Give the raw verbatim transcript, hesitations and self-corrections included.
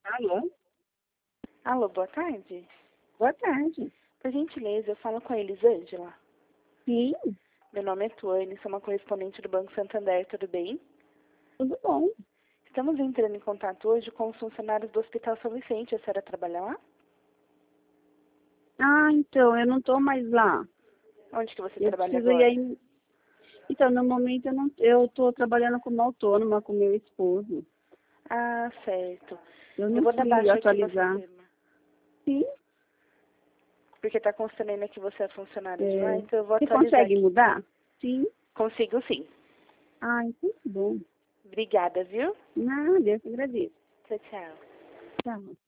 Alô? Alô, boa tarde. Boa tarde. Por gentileza, eu falo com a Elisângela. Sim, Meu nome é Tuane, sou uma correspondente do Banco Santander, tudo bem? tudo bom. Estamos entrando em contato hoje com os funcionários do Hospital São Vicente. A senhora trabalha lá? Ah, então, eu não estou mais lá. Onde que você Eu trabalha preciso ir agora? aí. Então, no momento eu não, eu estou trabalhando como autônoma com meu esposo. Ah, certo. Eu Eu não vou dar fui baixa aqui no atualizar. sistema. Sim. Porque tá constando ainda que você é funcionária de lá, É, então eu vou você atualizar consegue aqui. mudar? Sim. Consigo sim. Ah, então tá bom. Obrigada, viu? Nada, eu que agradeço. Tchau, tchau. Tchau.